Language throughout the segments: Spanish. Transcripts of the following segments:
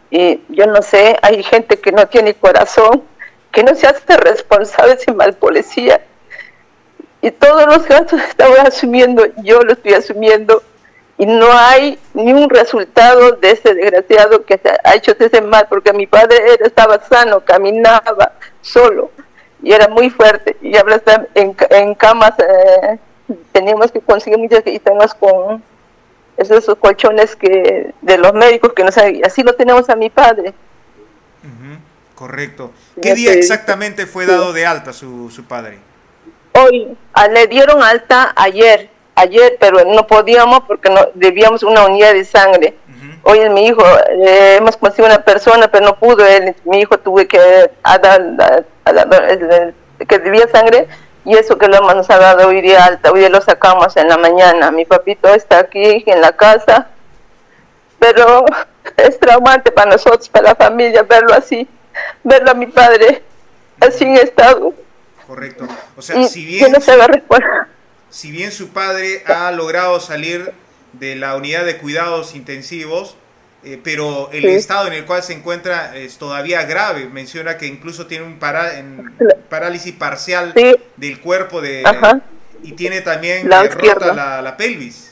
Y yo no sé, hay gente que no tiene corazón, que no se hace responsable sin mal policía. Y todos los gastos estamos asumiendo, yo lo estoy asumiendo, y no hay ni un resultado de ese desgraciado que se ha hecho ese mal, porque mi padre estaba sano, caminaba solo, y era muy fuerte, y ahora está en camas, teníamos que conseguir muchas que estamos con esos colchones que de los médicos que nos así lo tenemos a mi padre. Correcto. ¿Qué día exactamente fue dado de alta su padre? Hoy, le dieron alta ayer, pero no podíamos porque no debíamos una unidad de sangre. Hoy mi hijo, hemos conseguido una persona, pero no pudo mi hijo tuve que que debía sangre, y eso que nos ha dado hoy de alta, hoy lo sacamos en la mañana. Mi papito está aquí en la casa, pero es traumante para nosotros, para la familia, verlo así, verlo a mi padre así en estado. Correcto. O sea, si bien su padre ha logrado salir de la unidad de cuidados intensivos, pero el estado en el cual se encuentra es todavía grave. Menciona que incluso tiene un parálisis parcial del cuerpo y tiene también rota la pelvis.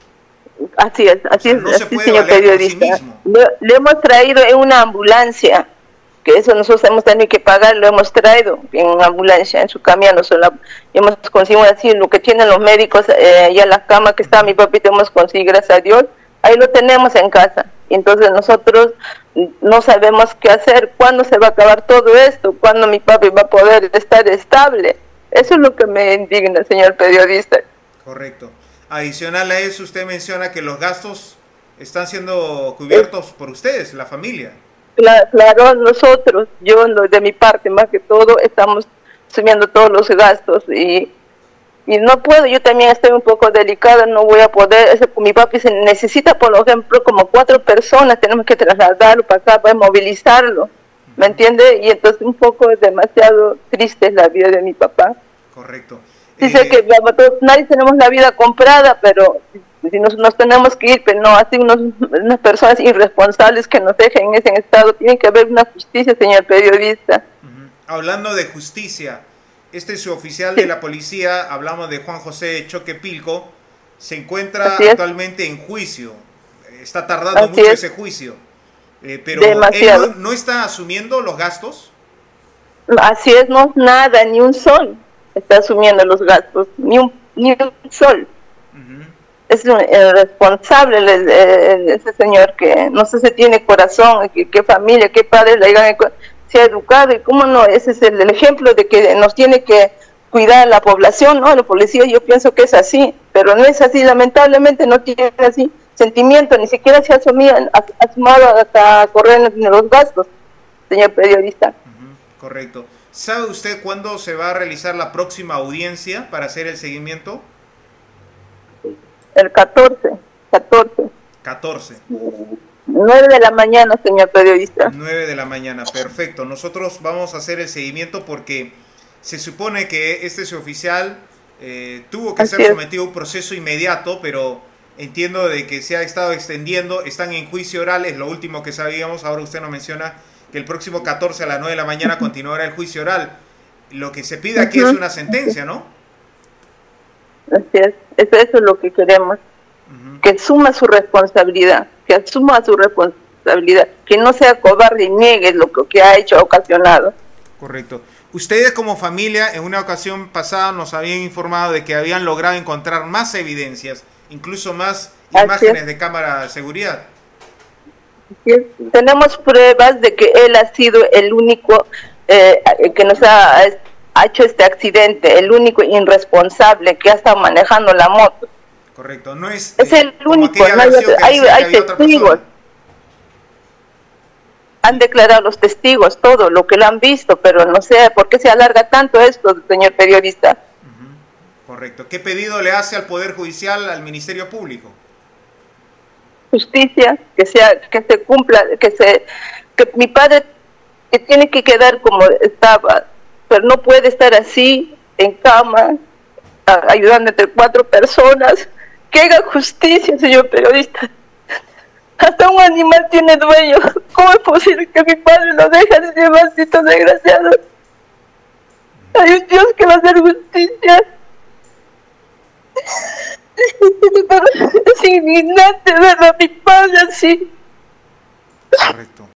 Así es, no se puede señor valer periodista. Por sí mismo. Le hemos traído en una ambulancia, que eso nosotros hemos tenido que pagar, lo hemos traído en una ambulancia, en su camión, hemos conseguido así lo que tienen los médicos, ya la cama que está mi papito hemos conseguido, gracias a Dios, ahí lo tenemos en casa. Y entonces nosotros no sabemos qué hacer, cuándo se va a acabar todo esto, cuándo mi papi va a poder estar estable. Eso es lo que me indigna, señor periodista. Correcto. Adicional a eso, usted menciona que los gastos están siendo cubiertos por ustedes, la familia. Claro, nosotros, yo de mi parte más que todo, estamos asumiendo todos los gastos y no puedo, yo también estoy un poco delicada, no voy a poder, mi papi se necesita, por ejemplo, como 4 personas, tenemos que trasladarlo para acá, para movilizarlo, ¿me entiende? Y entonces un poco es demasiado triste la vida de mi papá. Correcto. Dice que nadie tenemos la vida comprada, pero si nos tenemos que ir, pero no, así unas personas irresponsables que nos dejen en ese estado, tiene que haber una justicia, señor periodista. Hablando de justicia, este suboficial de la policía, hablamos de Juan José Choque Pilco, se encuentra actualmente en juicio, está tardando mucho ese juicio, pero demasiado. ¿él no está asumiendo los gastos? Así es, no, nada, ni un sol está asumiendo los gastos, ni un sol. Es un responsable ese señor que no sé si tiene corazón, qué familia, qué padres se ha educado, y cómo no, ese es el ejemplo de que nos tiene que cuidar la población, ¿no? La policía yo pienso que es así, pero no es así, lamentablemente no tiene así sentimiento, ni siquiera se ha asumado hasta correr en los gastos, señor periodista. Correcto. ¿Sabe usted cuándo se va a realizar la próxima audiencia para hacer el seguimiento? El 14. 9 de la mañana, señor periodista. 9 de la mañana, perfecto. Nosotros vamos a hacer el seguimiento porque se supone que este suboficial tuvo que ser sometido a un proceso inmediato, pero entiendo de que se ha estado extendiendo, están en juicio oral, es lo último que sabíamos. Ahora usted nos menciona que el próximo 14 a las 9 de la mañana continuará el juicio oral. Lo que se pide aquí es una sentencia, ¿no? Así es, eso es lo que queremos, que asuma su responsabilidad, que no sea cobarde y niegue lo que ha hecho, ocasionado. Correcto. Ustedes como familia en una ocasión pasada nos habían informado de que habían logrado encontrar más evidencias, incluso más imágenes de cámara de seguridad. Tenemos pruebas de que él ha sido el único que nos ha hecho este accidente, el único irresponsable que ha estado manejando la moto. Correcto, no es el único, hay testigos. Han declarado los testigos todo lo que lo han visto, pero no sé por qué se alarga tanto esto, señor periodista. Correcto. ¿Qué pedido le hace al Poder Judicial, al Ministerio Público? Justicia, que se cumpla, que mi padre que tiene que quedar como estaba, pero no puede estar así en cama ayudando entre 4 personas. Que haga justicia, señor periodista. Hasta un animal tiene dueño. ¿Cómo es posible que mi padre lo deje así, maldito desgraciado? Hay un Dios que va a hacer justicia. Es indignante ver a mi padre así. Correcto.